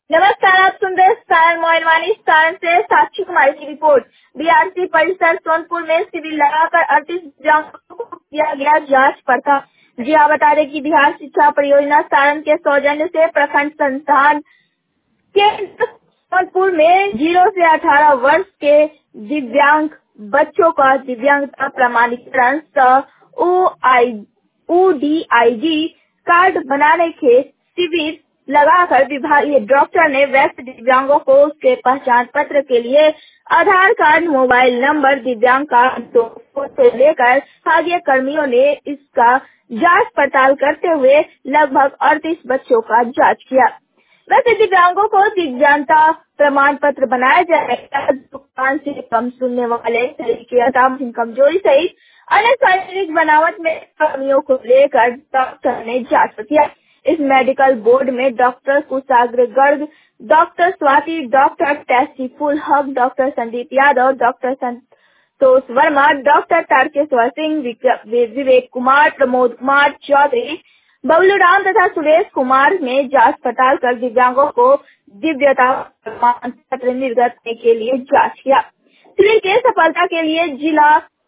नमस्कार, आप सुन रहे सारण मोइनवानी सारण से साक्षी कुमारी की रिपोर्ट। बीआरसी परिसर सोनपुर में शिविर लगाकर 38 दिव्यांगों को किया गया जांच पड़ताल। जी हाँ, बता दें कि बिहार शिक्षा परियोजना सारण के सौजन्य से प्रखंड संस्थान केंद्र सोनपुर में 0 से 18 वर्ष के दिव्यांग बच्चों का दिव्यांगता प्रमाणीकरण सह ODIG कार्ड बनाने के शिविर लगाकर विभागीय डॉक्टर ने वयस्क दिव्यांगों को उसके पहचान पत्र के लिए आधार कार्ड, मोबाइल नंबर, दिव्यांग कार्ड से लेकर विभागीय कर्मियों ने इसका जांच पड़ताल करते हुए लगभग 38 बच्चों का जांच किया। वैसे दिव्यांगों को दिव्यांगता प्रमाण पत्र बनाया जाएगा। दुकान से कम सुनने वाले, शरीर कमजोरी सहित अन्य शारीरिक बनावट में कमियों को लेकर डॉक्टर ने जांच किया। इस मेडिकल बोर्ड में doctor Kushagra Garg, doctor Swati, doctor टेस्टी फुल Haq, doctor Sandeep Yadav, doctor Santosh Verma, doctor Tarkeshwar Singh, Vivek Kumar, Pramod Kumar Chaudhary, Bablu Ram तथा सुरेश कुमार ने जांच पड़ताल कर दिव्यांगों को दिव्यता प्रमाण पत्र निर्गत करने के लिए जांच किया। शिविर के सफलता के लिए जिला